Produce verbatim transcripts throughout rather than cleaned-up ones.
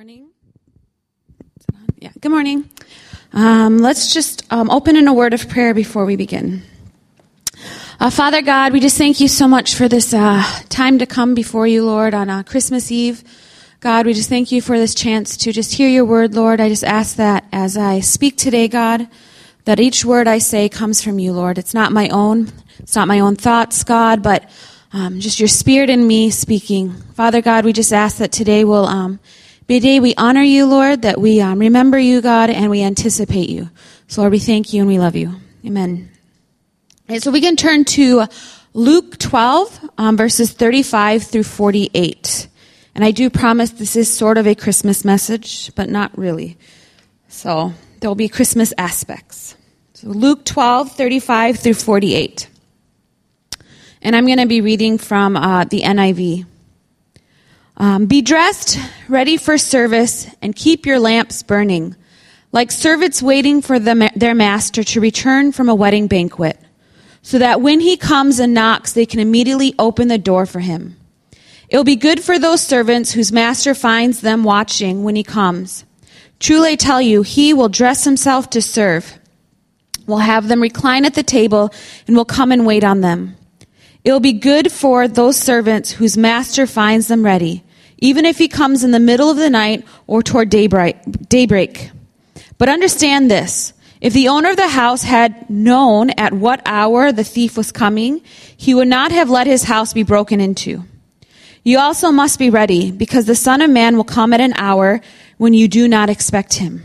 morning. Yeah, good morning. Um, let's just um, open in a word of prayer before we begin. Uh, Father God, we just thank you so much for this uh, time to come before you, Lord, on uh, Christmas Eve. God, we just thank you for this chance to just hear your word, Lord. I just ask that as I speak today, God, that each word I say comes from you, Lord. It's not my own. It's not my own thoughts, God, but um, just your spirit in me speaking. Father God, we just ask that today will um, be a day we honor you, Lord, that we um, remember you, God, and we anticipate you. So, Lord, we thank you and we love you. Amen. Okay, so we can turn to Luke twelve, um, verses thirty-five through forty-eight. And I do promise this is sort of a Christmas message, but not really. So there will be Christmas aspects. So Luke twelve, thirty-five through forty-eight. And I'm going to be reading from uh, the N I V. Um, Be dressed, ready for service, and keep your lamps burning, like servants waiting for the, their master to return from a wedding banquet, so that when he comes and knocks, they can immediately open the door for him. It will be good for those servants whose master finds them watching when he comes. Truly I tell you, he will dress himself to serve, will have them recline at the table, and will come and wait on them. It will be good for those servants whose master finds them ready, even if he comes in the middle of the night or toward daybreak. daybreak. But understand this, if the owner of the house had known at what hour the thief was coming, he would not have let his house be broken into. You also must be ready, because the Son of Man will come at an hour when you do not expect him.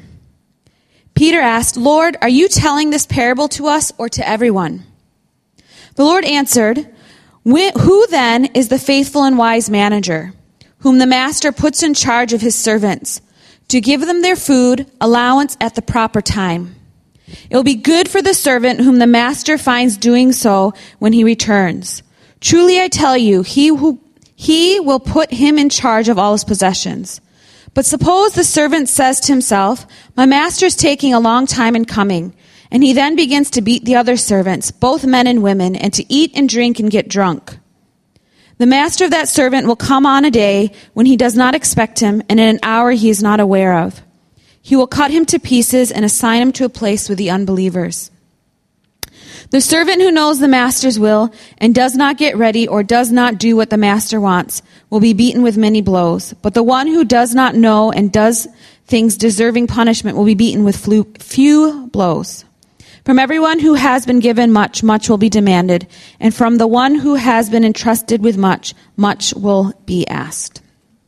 Peter asked, Lord, are you telling this parable to us or to everyone? The Lord answered, Who then is the faithful and wise manager, whom the master puts in charge of his servants, to give them their food allowance at the proper time? It will be good for the servant whom the master finds doing so when he returns. Truly I tell you, he who he will put him in charge of all his possessions. But suppose the servant says to himself, My master's taking a long time in coming, and he then begins to beat the other servants, both men and women, and to eat and drink and get drunk. The master of that servant will come on a day when he does not expect him, and in an hour he is not aware of. He will cut him to pieces and assign him to a place with the unbelievers. The servant who knows the master's will and does not get ready or does not do what the master wants will be beaten with many blows. But the one who does not know and does things deserving punishment will be beaten with few blows. From everyone who has been given much, much will be demanded. And from the one who has been entrusted with much, much will be asked.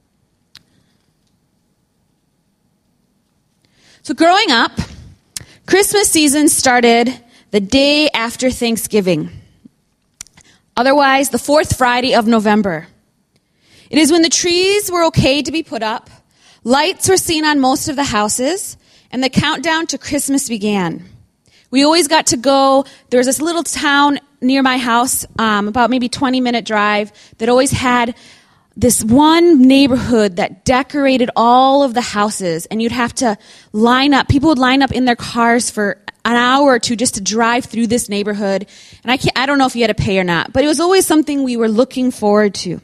So growing up, Christmas season started the day after Thanksgiving, otherwise the fourth Friday of November. It is when the trees were okay to be put up, lights were seen on most of the houses, and the countdown to Christmas began. We always got to go, there was this little town near my house, um, about maybe twenty minute drive, that always had this one neighborhood that decorated all of the houses, and you'd have to line up. People would line up in their cars for an hour or two just to drive through this neighborhood. And I can't, I don't know if you had to pay or not, but it was always something we were looking forward to.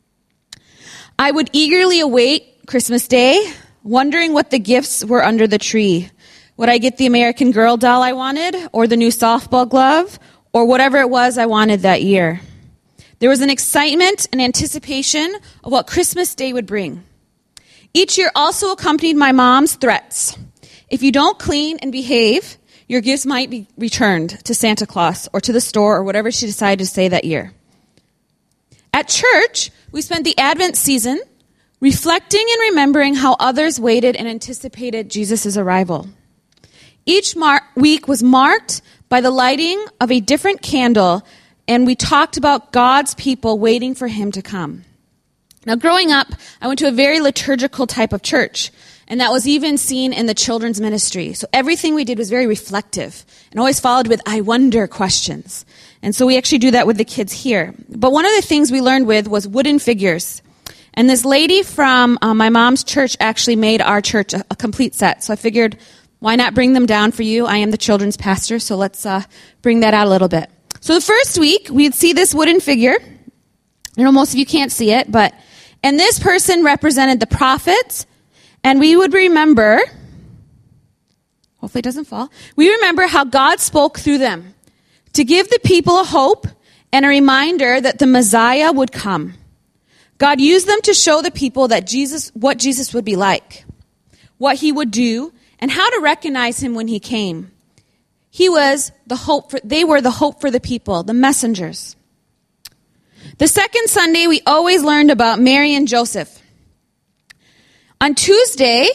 I would eagerly await Christmas Day, wondering what the gifts were under the tree. Would I get the American Girl doll I wanted, or the new softball glove, or whatever it was I wanted that year? There was an excitement and anticipation of what Christmas Day would bring. Each year also accompanied my mom's threats. If you don't clean and behave, your gifts might be returned to Santa Claus or to the store or whatever she decided to say that year. At church, we spent the Advent season reflecting and remembering how others waited and anticipated Jesus' arrival. Each mar- week was marked by the lighting of a different candle, and we talked about God's people waiting for him to come. Now, growing up, I went to a very liturgical type of church, and that was even seen in the children's ministry. So everything we did was very reflective and always followed with I wonder questions. And so we actually do that with the kids here. But one of the things we learned with was wooden figures. And this lady from uh, my mom's church actually made our church a, a complete set. So I figured, why not bring them down for you? I am the children's pastor, so let's uh, bring that out a little bit. So the first week, we'd see this wooden figure. I know most of you can't see it, but and this person represented the prophets And we would remember, hopefully it doesn't fall, we remember how God spoke through them to give the people a hope and a reminder that the Messiah would come. God used them to show the people that Jesus, what Jesus would be like, what he would do, and how to recognize him when he came. He was the hope for, they were the hope for the people, the messengers. The second Sunday, we always learned about Mary and Joseph. On Tuesday,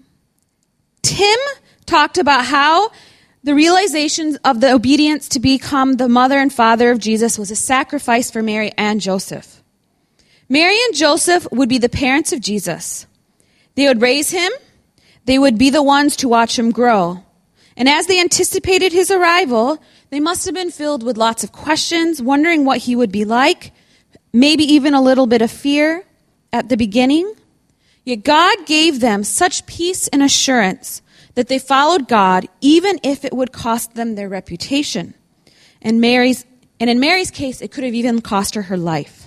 Tim talked about how the realization of the obedience to become the mother and father of Jesus was a sacrifice for Mary and Joseph. Mary and Joseph would be the parents of Jesus. They would raise him. They would be the ones to watch him grow. And as they anticipated his arrival, they must have been filled with lots of questions, wondering what he would be like, maybe even a little bit of fear at the beginning. Yet God gave them such peace and assurance that they followed God, even if it would cost them their reputation. And Mary's, and in Mary's case, it could have even cost her her life.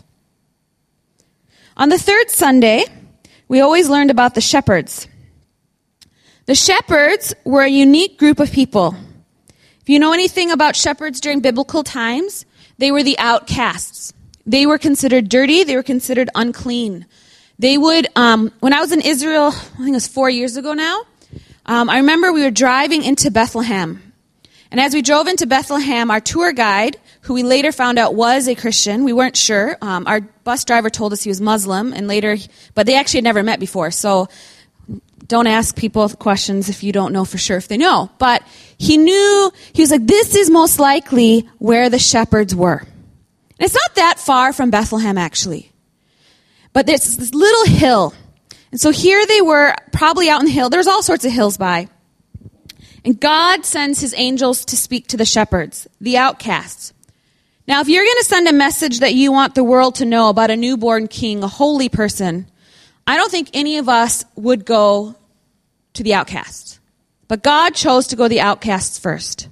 On the third Sunday, we always learned about the shepherds. The shepherds were a unique group of people. If you know anything about shepherds during biblical times, they were the outcasts. They were considered dirty. They were considered unclean. They would, um, when I was in Israel, I think it was four years ago now, um, I remember we were driving into Bethlehem. And as we drove into Bethlehem, our tour guide, who we later found out was a Christian, we weren't sure. Um, our bus driver told us he was Muslim, and later, but they actually had never met before. So don't ask people questions if you don't know for sure if they know. But he knew, he was like, this is most likely where the shepherds were. And it's not that far from Bethlehem, actually. But there's this little hill. And so here they were, probably out in the hill. There's all sorts of hills by. And God sends his angels to speak to the shepherds, the outcasts. Now, if you're going to send a message that you want the world to know about a newborn king, a holy person, I don't think any of us would go to the outcasts. But God chose to go to the outcasts first.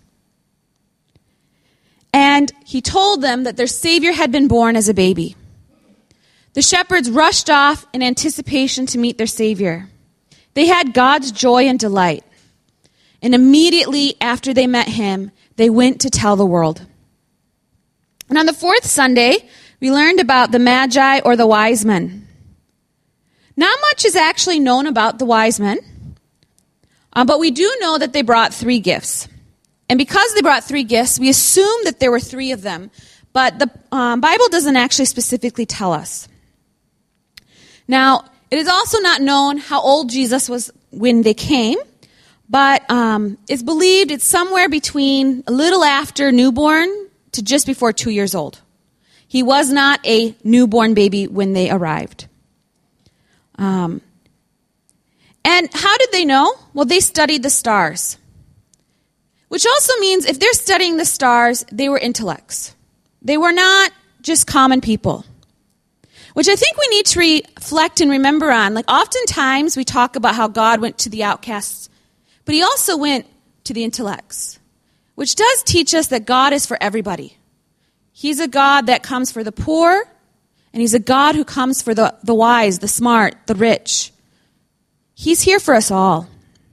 And he told them that their Savior had been born as a baby. The shepherds rushed off in anticipation to meet their Savior. They had God's joy and delight. And immediately after they met him, they went to tell the world. And on the fourth Sunday, we learned about the Magi or the wise men. Not much is actually known about the wise men, uh, but we do know that they brought three gifts. And because they brought three gifts, we assume that there were three of them, but the um, Bible doesn't actually specifically tell us. Now, it is also not known how old Jesus was when they came, but um, it's believed it's somewhere between a little after newborn to just before two years old. He was not a newborn baby when they arrived. Um, and how did they know? Well, they studied the stars. Which also means if they're studying the stars, they were intellects. They were not just common people. Which I think we need to reflect and remember on. Like oftentimes we talk about how God went to the outcasts, but he also went to the intellects. Which does teach us that God is for everybody. He's a God that comes for the poor, and he's a God who comes for the, the wise, the smart, the rich. He's here for us all.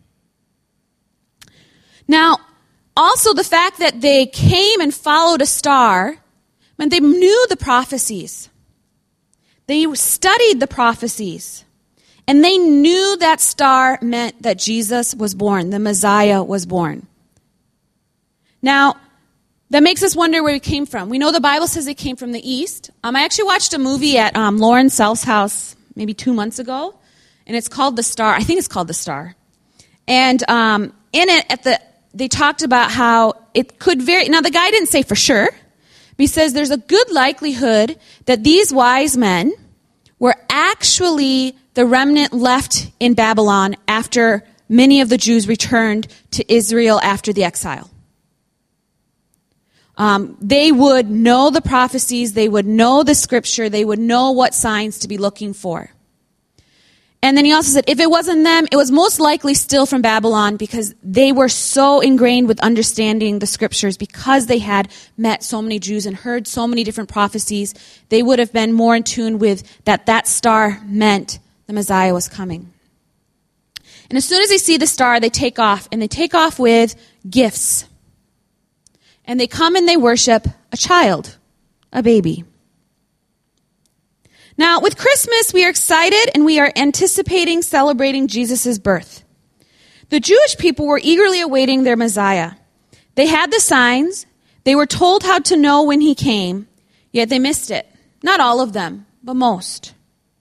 Now, also the fact that they came and followed a star meant they knew the prophecies. They studied the prophecies. And they knew that star meant that Jesus was born, the Messiah was born. Now, that makes us wonder where he came from. We know the Bible says he came from the east. Um, I actually watched a movie at um, Lauren Self's house maybe two months ago, and it's called The Star. I think it's called The Star. And um, in it, at the they talked about how it could vary. Now, the guy didn't say for sure, but he says there's a good likelihood that these wise men were actually the remnant left in Babylon after many of the Jews returned to Israel after the exile. Um, they would know the prophecies, they would know the scripture, they would know what signs to be looking for. And then he also said, if it wasn't them, it was most likely still from Babylon because they were so ingrained with understanding the scriptures because they had met so many Jews and heard so many different prophecies. They would have been more in tune with that that star meant the Messiah was coming. And as soon as they see the star, they take off, and they take off with gifts. And they come and they worship a child, a baby. Now, with Christmas, we are excited and we are anticipating celebrating Jesus' birth. The Jewish people were eagerly awaiting their Messiah. They had the signs. They were told how to know when he came, yet they missed it. Not all of them, but most.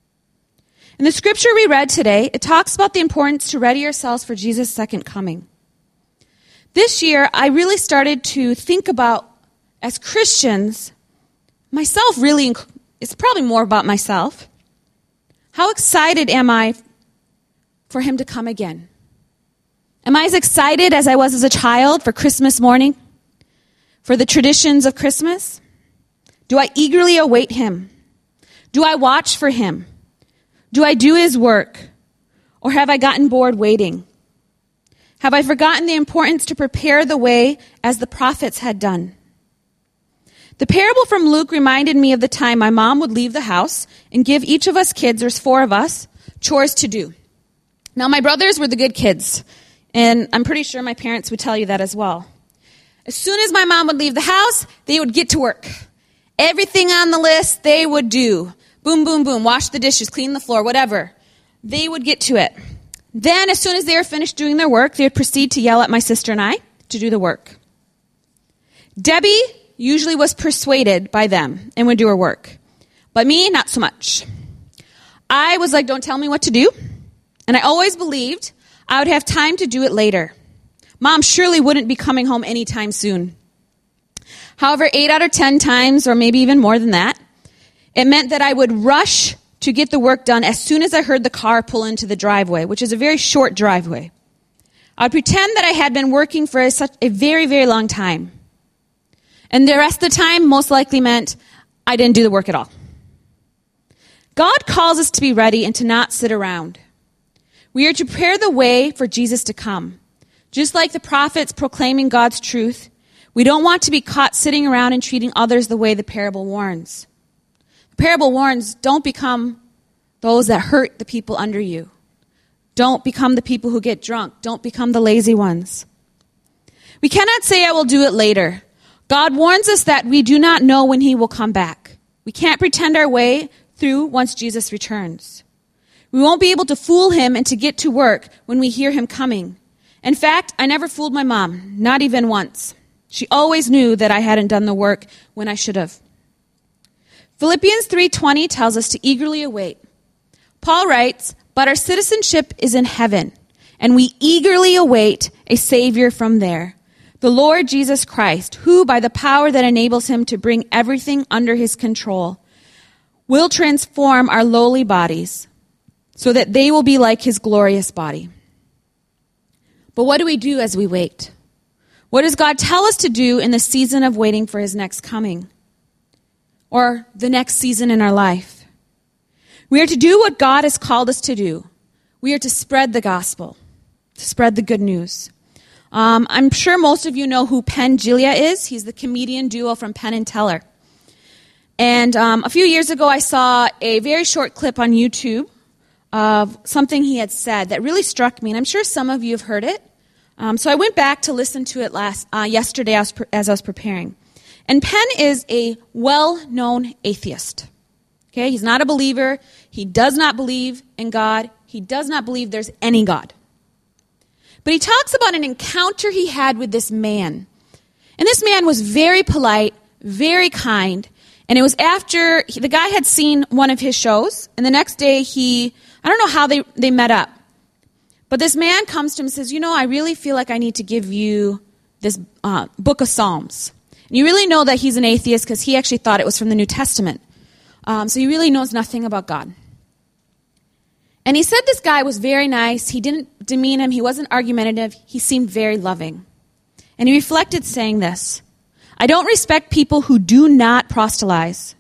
In the scripture we read today, it talks about the importance to ready ourselves for Jesus' second coming. This year, I really started to think about, as Christians, myself really, it's probably more about myself. How excited am I for him to come again? Am I as excited as I was as a child for Christmas morning? For the traditions of Christmas? Do I eagerly await him? Do I watch for him? Do I do his work? Or have I gotten bored waiting? Have I forgotten the importance to prepare the way as the prophets had done? The parable from Luke reminded me of the time my mom would leave the house and give each of us kids, there's four of us, chores to do. Now, my brothers were the good kids, and I'm pretty sure my parents would tell you that as well. As soon as my mom would leave the house, they would get to work. Everything on the list they would do. Boom, boom, boom, wash the dishes, clean the floor, whatever. They would get to it. Then, as soon as they were finished doing their work, they would proceed to yell at my sister and I to do the work. Debbie usually was persuaded by them and would do her work. But me, not so much. I was like, don't tell me what to do. And I always believed I would have time to do it later. Mom surely wouldn't be coming home anytime soon. However, eight out of ten times, or maybe even more than that, it meant that I would rush to get the work done as soon as I heard the car pull into the driveway, which is a very short driveway. I would pretend that I had been working for a, such a very, very long time. And the rest of the time most likely meant I didn't do the work at all. God calls us to be ready and to not sit around. We are to prepare the way for Jesus to come. Just like the prophets proclaiming God's truth, we don't want to be caught sitting around and treating others the way the parable warns. The parable warns, don't become those that hurt the people under you. Don't become the people who get drunk. Don't become the lazy ones. We cannot say, I will do it later. God warns us that we do not know when he will come back. We can't pretend our way through once Jesus returns. We won't be able to fool him and to get to work when we hear him coming. In fact, I never fooled my mom, not even once. She always knew that I hadn't done the work when I should have. Philippians three twenty tells us to eagerly await. Paul writes, but our citizenship is in heaven, and we eagerly await a Savior from there, the Lord Jesus Christ, who, by the power that enables him to bring everything under his control, will transform our lowly bodies so that they will be like his glorious body. But what do we do as we wait? What does God tell us to do in the season of waiting for his next coming? Or the next season in our life? We are to do what God has called us to do. We are to spread the gospel, to spread the good news. Um, I'm sure most of you know who Penn Jillette is. He's the comedian duo from Penn and Teller. And um, a few years ago, I saw a very short clip on YouTube of something he had said that really struck me. And I'm sure some of you have heard it. Um, so I went back to listen to it last uh, yesterday as, pre- as I was preparing. And Penn is a well-known atheist. Okay, he's not a believer. He does not believe in God. He does not believe there's any God. But he talks about an encounter he had with this man. And this man was very polite, very kind. And it was after he, the guy had seen one of his shows. And the next day he, I don't know how they, they met up. But this man comes to him and says, you know, I really feel like I need to give you this uh, book of Psalms. And you really know that he's an atheist because he actually thought it was from the New Testament. Um, so he really knows nothing about God. And he said this guy was very nice. He didn't demean him. He wasn't argumentative. He seemed very loving. And he reflected saying this, I don't respect people who do not proselytize.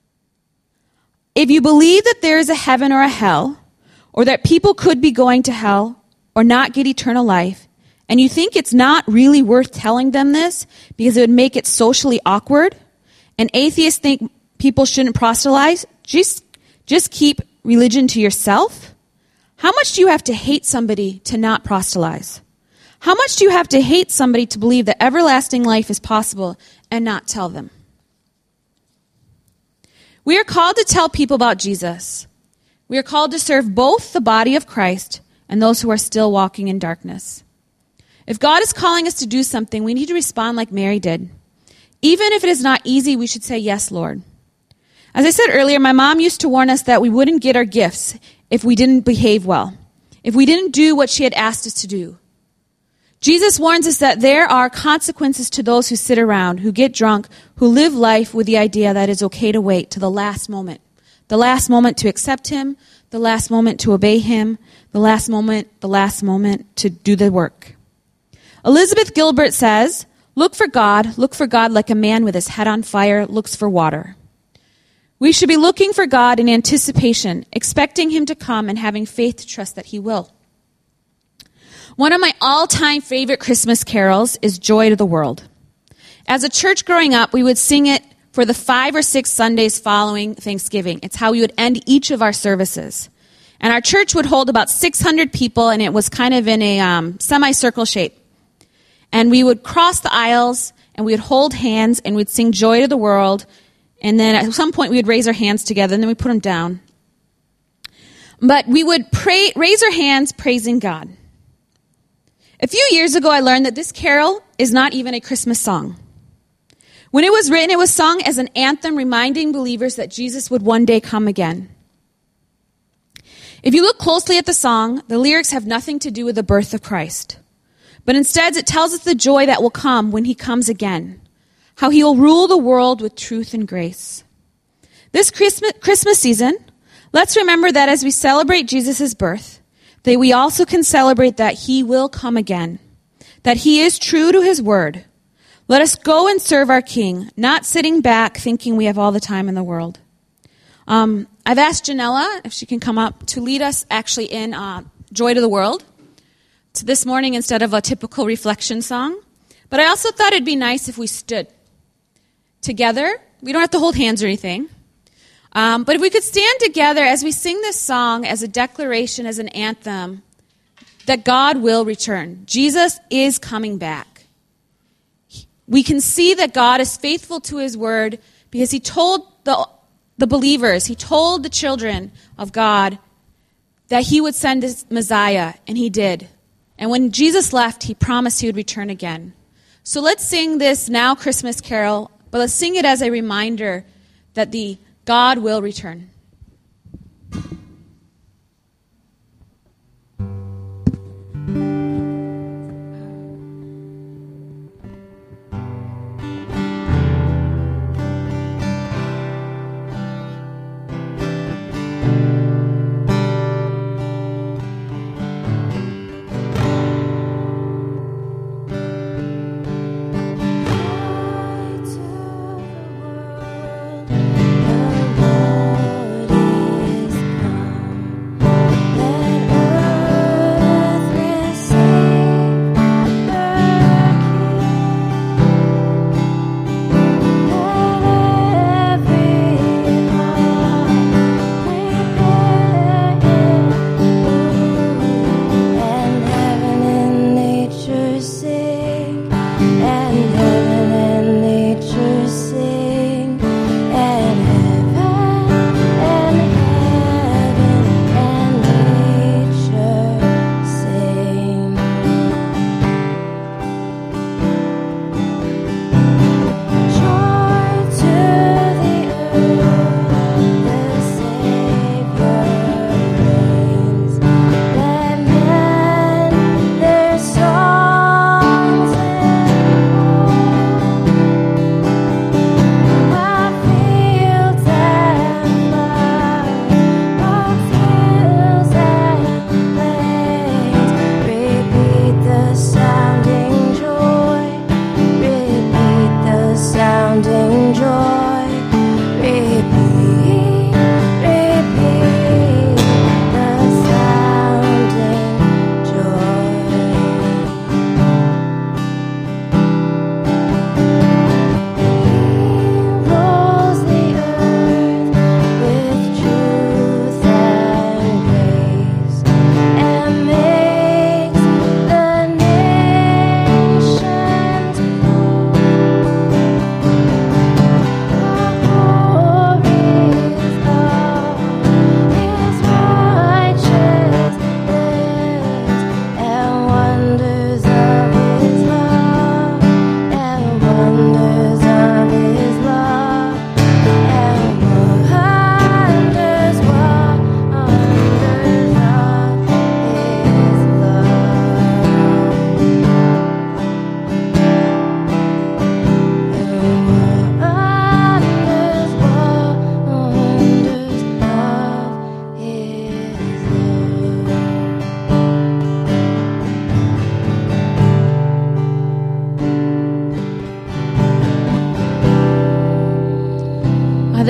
If you believe that there is a heaven or a hell, or that people could be going to hell or not get eternal life, and you think it's not really worth telling them this because it would make it socially awkward, and atheists think people shouldn't proselytize, just, just keep religion to yourself, How much do you have to hate somebody to not proselytize? How much do you have to hate somebody to believe that everlasting life is possible and not tell them? We are called to tell people about Jesus. We are called to serve both the body of Christ and those who are still walking in darkness. If God is calling us to do something, we need to respond like Mary did. Even if it is not easy, we should say, yes, Lord. As I said earlier, my mom used to warn us that we wouldn't get our gifts if we didn't behave well, if we didn't do what she had asked us to do. Jesus warns us that there are consequences to those who sit around, who get drunk, who live life with the idea that it's okay to wait to the last moment. The last moment to accept him, the last moment to obey him, the last moment, the last moment to do the work. Elizabeth Gilbert says, look for God, look for God like a man with his head on fire looks for water. We should be looking for God in anticipation, expecting him to come and having faith to trust that he will. One of my all-time favorite Christmas carols is Joy to the World. As a church growing up, we would sing it for the five or six Sundays following Thanksgiving. It's how we would end each of our services. And our church would hold about six hundred people, and it was kind of in a um, semicircle shape. And we would cross the aisles, and we would hold hands, and we'd sing Joy to the World. And then at some point, we would raise our hands together, and then we'd put them down. But we would pray, raise our hands praising God. A few years ago, I learned that this carol is not even a Christmas song. When it was written, it was sung as an anthem reminding believers that Jesus would one day come again. If you look closely at the song, the lyrics have nothing to do with the birth of Christ. But instead, it tells us the joy that will come when he comes again, how he will rule the world with truth and grace. This Christmas, Christmas season, let's remember that as we celebrate Jesus' birth, that we also can celebrate that he will come again, that he is true to his word. Let us go and serve our King, not sitting back thinking we have all the time in the world. Um, I've asked Janella, if she can come up, to lead us actually in uh, Joy to the World to this morning instead of a typical reflection song. But I also thought it'd be nice if we stood together. We don't have to hold hands or anything. Um, but if we could stand together as we sing this song as a declaration, as an anthem, that God will return. Jesus is coming back. We can see that God is faithful to his word because he told the, the believers, he told the children of God that he would send his Messiah, and he did. And when Jesus left, he promised he would return again. So let's sing this now Christmas carol, but let's sing it as a reminder that the God will return. Light of the world, the Lord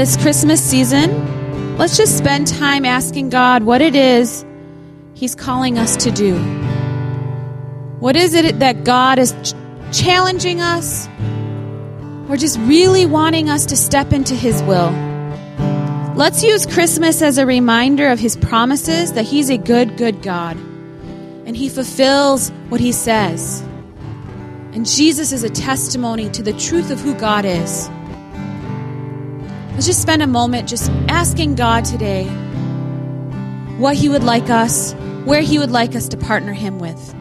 this Christmas season, let's just spend time asking God what it is He's calling us to do. What is it that God is ch- challenging us, or just really wanting us to step into His will? Let's use Christmas as a reminder of His promises, that He's a good, good God, and He fulfills what He says. And Jesus is a testimony to the truth of who God is. Let's just spend a moment just asking God today what He would like us, where He would like us to partner Him with.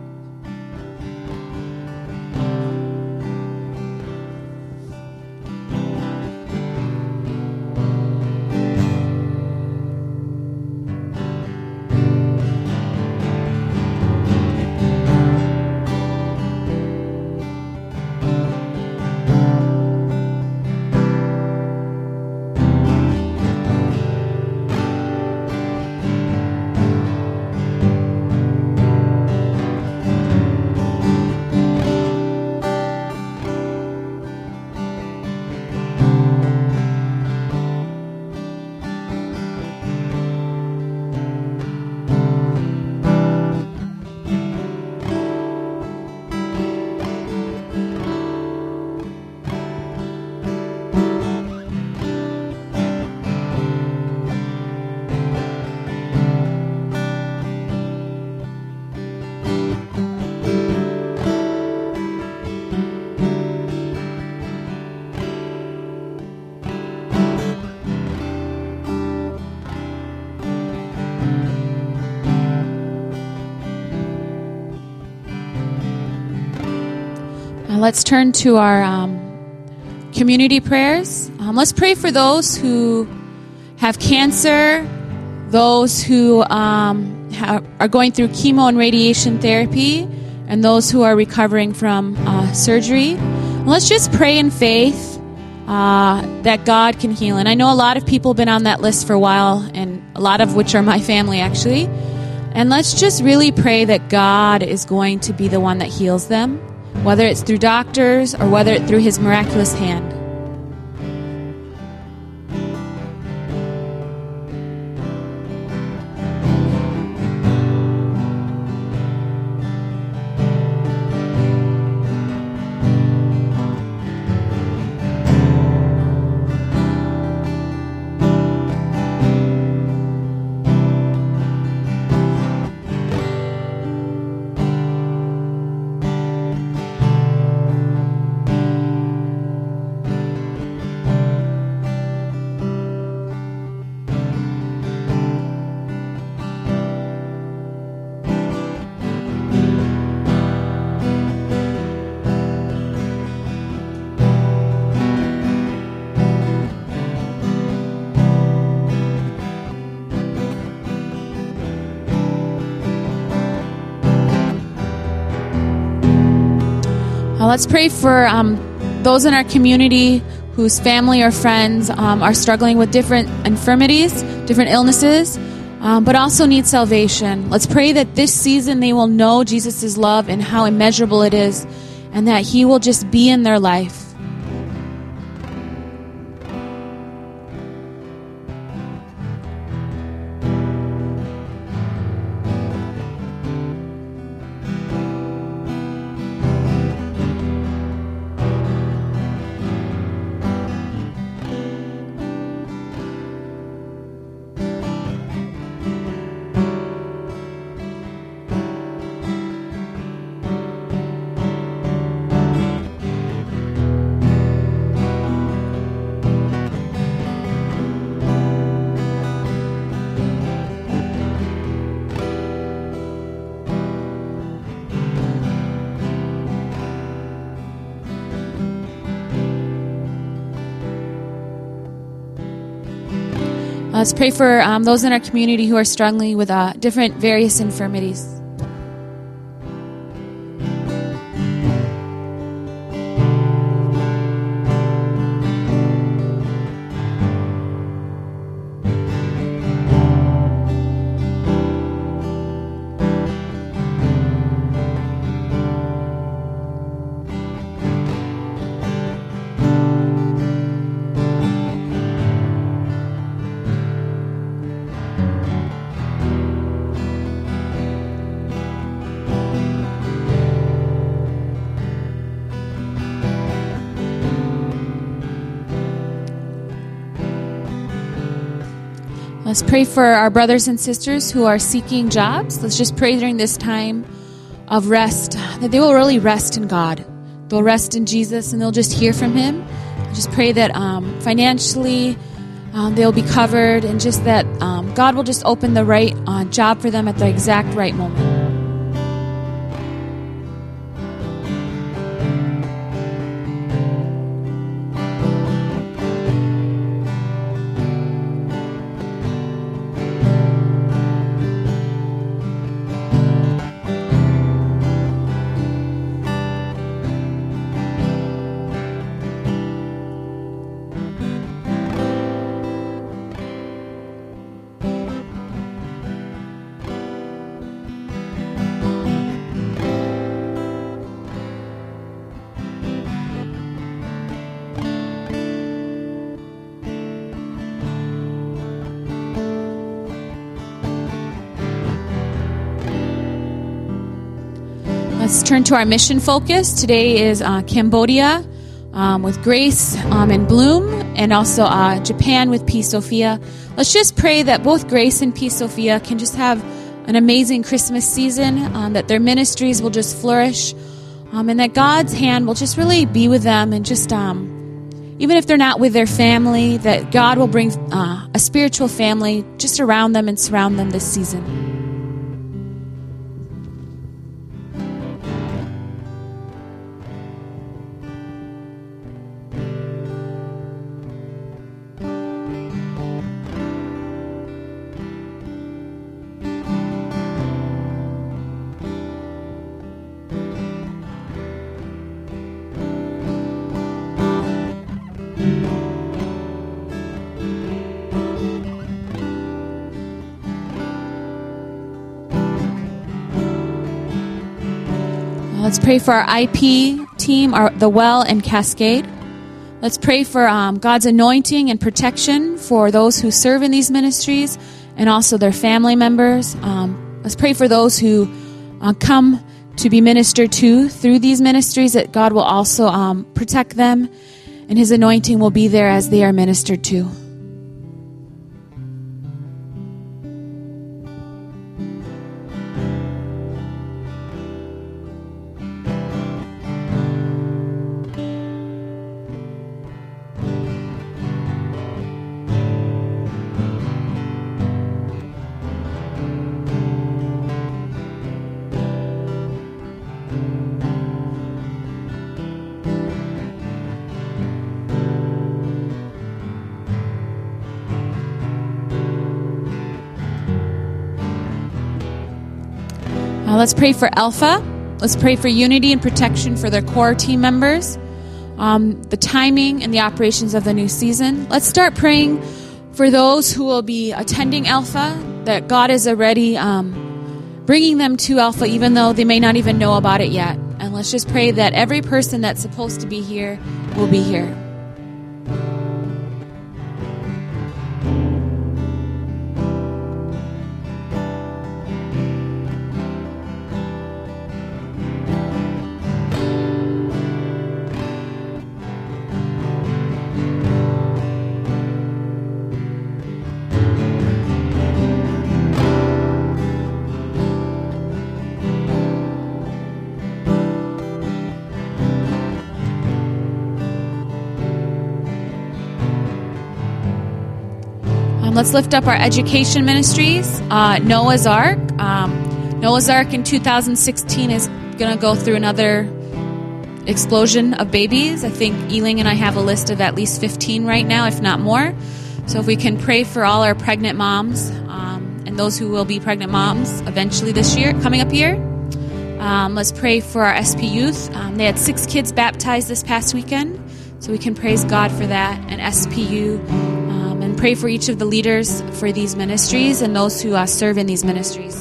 Let's turn to our um, community prayers. Um, let's pray for those who have cancer, those who um, ha- are going through chemo and radiation therapy, and those who are recovering from uh, surgery. And let's just pray in faith uh, that God can heal. And I know a lot of people have been on that list for a while, and a lot of which are my family, actually. And let's just really pray that God is going to be the one that heals them, whether it's through doctors or whether it's through His miraculous hand. Uh, let's pray for um, those in our community whose family or friends um, are struggling with different infirmities, different illnesses, um, but also need salvation. Let's pray that this season they will know Jesus' love and how immeasurable it is, and that He will just be in their life. Let's pray for um, those in our community who are struggling with uh, different various infirmities. Let's pray for our brothers and sisters who are seeking jobs. Let's just pray during this time of rest that they will really rest in God. They'll rest in Jesus and they'll just hear from Him. Just pray that um, financially um, they'll be covered, and just that um, God will just open the right uh, job for them at the exact right moment. Let's turn to our mission focus. Today is uh, Cambodia um, with Grace um, and Bloom, and also uh, Japan with Peace Sophia. Let's just pray that both Grace and Peace Sophia can just have an amazing Christmas season, um, that their ministries will just flourish, um, and that God's hand will just really be with them, and just um, even if they're not with their family, that God will bring uh, a spiritual family just around them and surround them this season. Let's pray for our I P team, our, the Well and Cascade. Let's pray for um, God's anointing and protection for those who serve in these ministries and also their family members. Um, let's pray for those who uh, come to be ministered to through these ministries, that God will also um, protect them and His anointing will be there as they are ministered to. Uh, let's pray for Alpha. Let's pray for unity and protection for their core team members, um, the timing and the operations of the new season. Let's start praying for those who will be attending Alpha, that God is already um, bringing them to Alpha, even though they may not even know about it yet. And let's just pray that every person that's supposed to be here will be here. Let's lift up our education ministries. Uh, Noah's Ark. Um, Noah's Ark in two thousand sixteen is going to go through another explosion of babies. I think Eling and I have a list of at least fifteen right now, if not more. So if we can pray for all our pregnant moms um, and those who will be pregnant moms eventually this year, coming up here. Um, let's pray for our S P youth. Um, they had six kids baptized this past weekend, so we can praise God for that. And S P U. And pray for each of the leaders for these ministries and those who uh, serve in these ministries.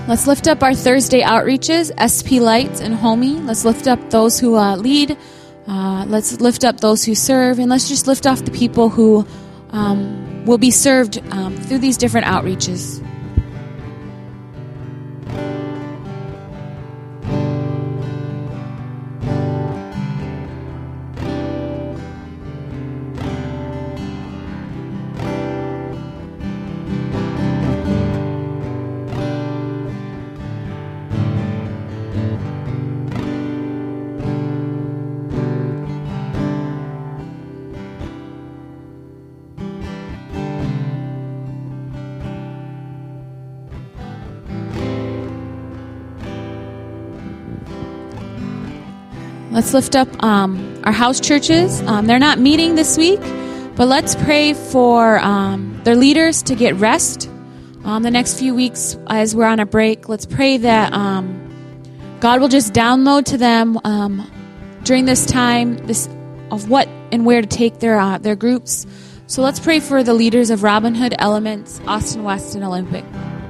Let's lift up our Thursday outreaches, S P Lights and Homey. Let's lift up those who uh, lead. Uh, let's lift up those who serve. And let's just lift off the people who um, will be served um, through these different outreaches. Let's lift up um, our house churches. Um, they're not meeting this week, but let's pray for um, their leaders to get rest um, the next few weeks as we're on a break. Let's pray that um, God will just download to them um, during this time this of what and where to take their uh, their groups. So let's pray for the leaders of Robin Hood, Elements, Austin West, and Olympic.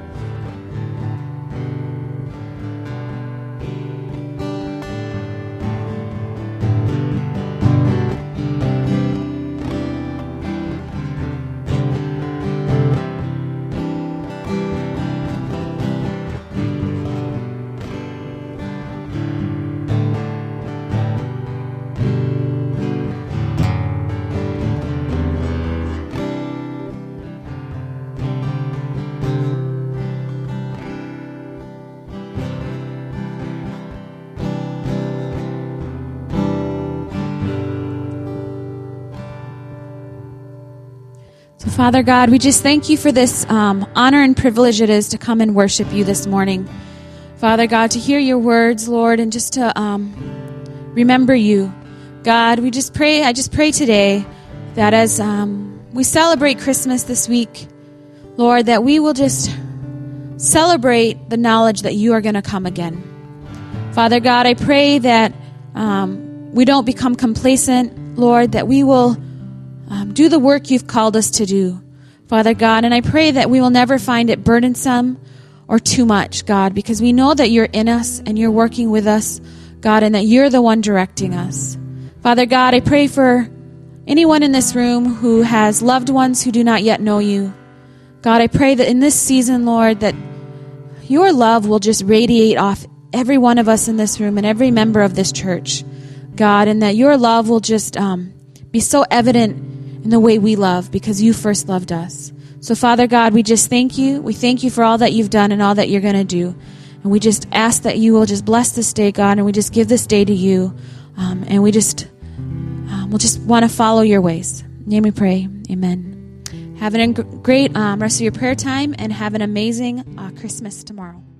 Father God, we just thank you for this um, honor and privilege it is to come and worship you this morning. Father God, to hear your words, Lord, and just to um, remember you. God, we just pray, I just pray today that as um, we celebrate Christmas this week, Lord, that we will just celebrate the knowledge that you are going to come again. Father God, I pray that um, we don't become complacent, Lord, that we will Um, do the work you've called us to do, Father God. And I pray that we will never find it burdensome or too much, God, because we know that you're in us and you're working with us, God, and that you're the one directing us. Father God, I pray for anyone in this room who has loved ones who do not yet know you. God, I pray that in this season, Lord, that your love will just radiate off every one of us in this room and every member of this church, God, and that your love will just um, be so evident in the way we love because you first loved us. So, Father God, we just thank you. We thank you for all that you've done and all that you're going to do. And we just ask that you will just bless this day, God, and we just give this day to you. Um, and we just, um, we'll just want to follow your ways. In your name we pray. Amen. Have a great um, rest of your prayer time and have an amazing uh, Christmas tomorrow.